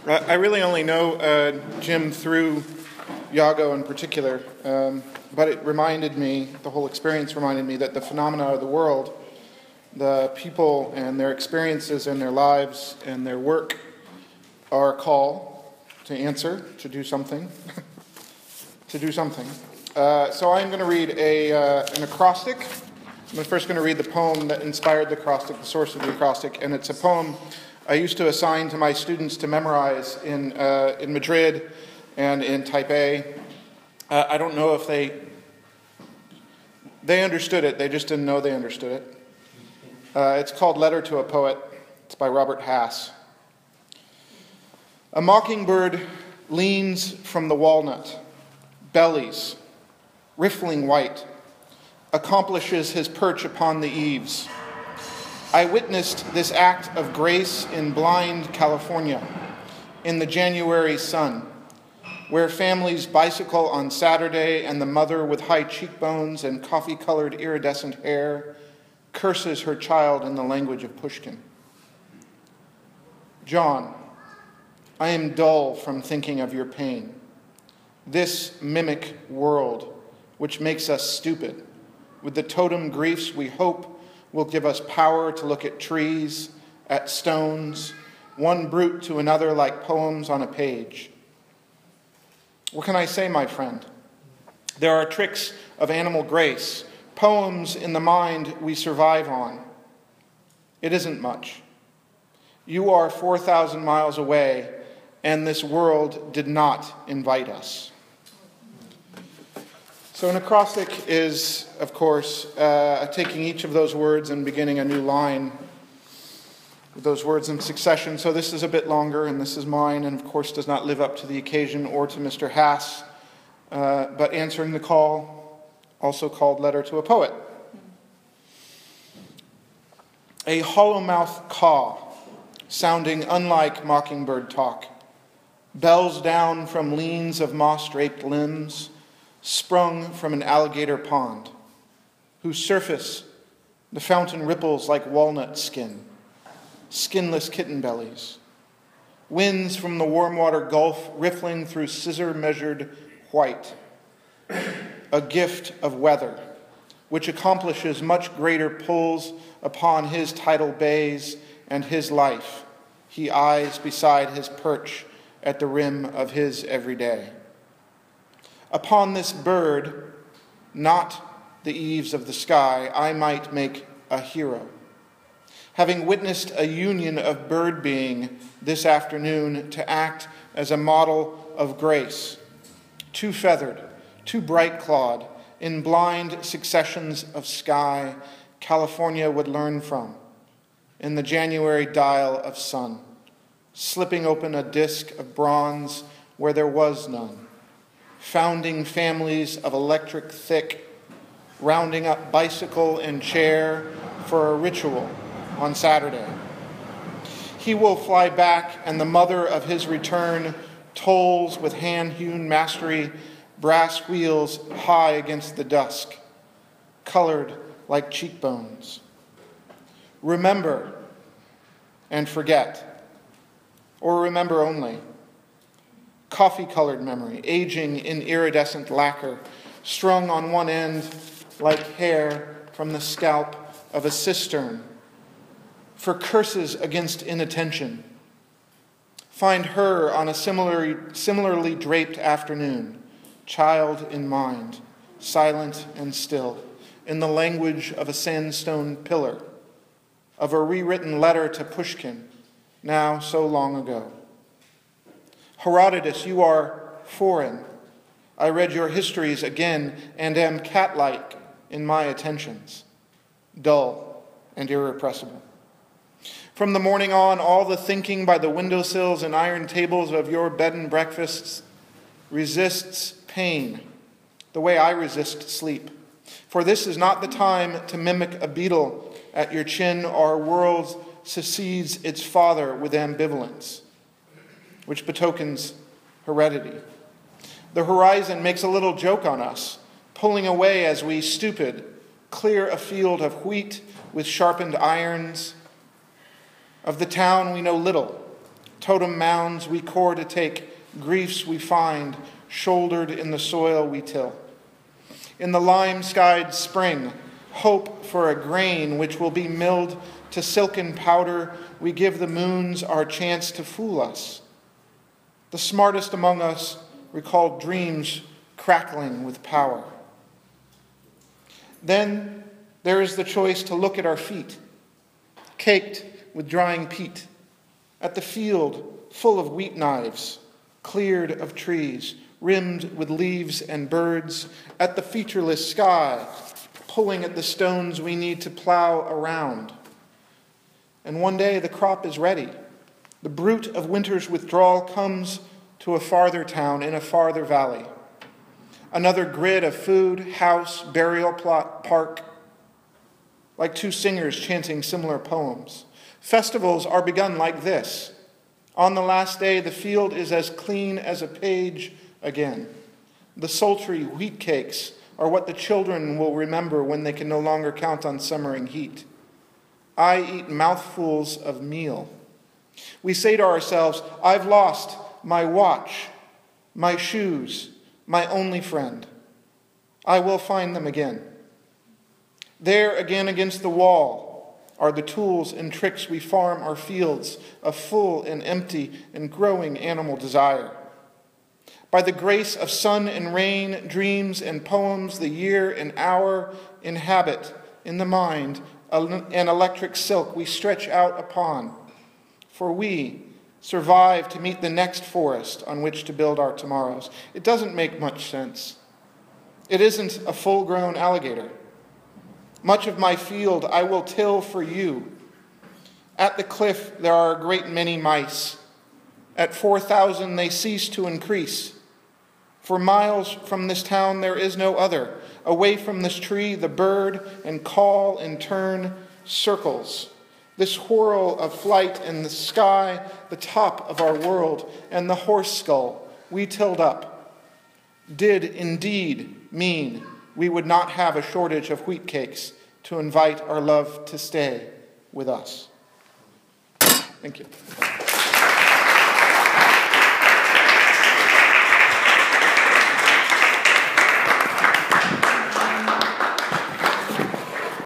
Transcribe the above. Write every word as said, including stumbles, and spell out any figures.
I really only know uh, Jim through Iago in particular, um, but it reminded me, the whole experience reminded me that the phenomena of the world, the people and their experiences and their lives and their work are a call to answer, to do something, to do something. Uh, so I'm going to read a uh, an acrostic. I'm first going to read the poem that inspired the acrostic, the source of the acrostic, and it's a poem I used to assign to my students to memorize in uh, in Madrid and in Taipei. Uh, I don't know if they they understood it. They just didn't know they understood it. Uh, it's called Letter to a Poet. It's by Robert Hass. A mockingbird leans from the walnut, bellies, riffling white, accomplishes his perch upon the eaves. I witnessed this act of grace in blind California, in the January sun, where families bicycle on Saturday and the mother with high cheekbones and coffee-colored iridescent hair curses her child in the language of Pushkin. John, I am dull from thinking of your pain. This mimic world, which makes us stupid, with the totem griefs we hope will give us power to look at trees, at stones, one brute to another like poems on a page. What can I say, my friend? There are tricks of animal grace, poems in the mind we survive on. It isn't much. You are four thousand miles away, and this world did not invite us. So an acrostic is, of course, uh, taking each of those words and beginning a new line with those words in succession. So this is a bit longer, and this is mine, and of course does not live up to the occasion or to Mister Hass, uh, but answering the call, also called Letter to a Poet. A hollow-mouthed caw, sounding unlike mockingbird talk, bells down from leans of moss-draped limbs, sprung from an alligator pond, whose surface the fountain ripples like walnut skin, skinless kitten bellies, winds from the warm water gulf riffling through scissor-measured white, a gift of weather, which accomplishes much greater pulls upon his tidal bays and his life he eyes beside his perch at the rim of his everyday. Upon this bird, not the eaves of the sky, I might make a hero. Having witnessed a union of bird being this afternoon to act as a model of grace, too feathered, too bright-clawed, in blind successions of sky, California would learn from, in the January dial of sun, slipping open a disk of bronze where there was none, founding families of electric thick, rounding up bicycle and chair for a ritual on Saturday. He will fly back, and the mother of his return tolls with hand-hewn mastery brass wheels high against the dusk, colored like cheekbones. Remember and forget, or remember only. Coffee-colored memory, aging in iridescent lacquer, strung on one end like hair from the scalp of a cistern, for curses against inattention. Find her on a similarly, similarly draped afternoon, child in mind, silent and still, in the language of a sandstone pillar, of a rewritten letter to Pushkin, now so long ago. Herodotus, you are foreign. I read your histories again and am cat-like in my attentions, dull and irrepressible. From the morning on, all the thinking by the windowsills and iron tables of your bed and breakfasts resists pain, the way I resist sleep. For this is not the time to mimic a beetle at your chin. Our world succeeds its father with ambivalence, which betokens heredity. The horizon makes a little joke on us, pulling away as we, stupid, clear a field of wheat with sharpened irons. Of the town we know little, Totem mounds we core to take, griefs we find, shouldered in the soil we till. In the lime-skied spring, hope for a grain which will be milled to silken powder, we give the moons our chance to fool us. The smartest among us recall dreams crackling with power. Then there is the choice to look at our feet, caked with drying peat, at the field full of wheat knives, cleared of trees, rimmed with leaves and birds, at the featureless sky, pulling at the stones we need to plow around. And one day the crop is ready. The bruit of winter's withdrawal comes to a farther town in a farther valley. Another grid of food, house, burial plot, park, like two singers chanting similar poems. Festivals are begun like this. On the last day, the field is as clean as a page again. The sultry wheat cakes are what the children will remember when they can no longer count on summering heat. I eat mouthfuls of meal. We say to ourselves, I've lost my watch, my shoes, my only friend. I will find them again. There again against the wall are the tools and tricks we farm our fields of full and empty and growing animal desire. By the grace of sun and rain, dreams and poems, the year and hour inhabit in the mind an electric silk we stretch out upon. For we survive to meet the next forest on which to build our tomorrows. It doesn't make much sense. It isn't a full-grown alligator. Much of my field I will till for you. At the cliff there are a great many mice. At four thousand they cease to increase. For miles from this town there is no other. Away from this tree the bird and call in turn circles. This whirl of flight in the sky, the top of our world, and the horse skull we tilled up, did indeed mean we would not have a shortage of wheat cakes to invite our love to stay with us. Thank you.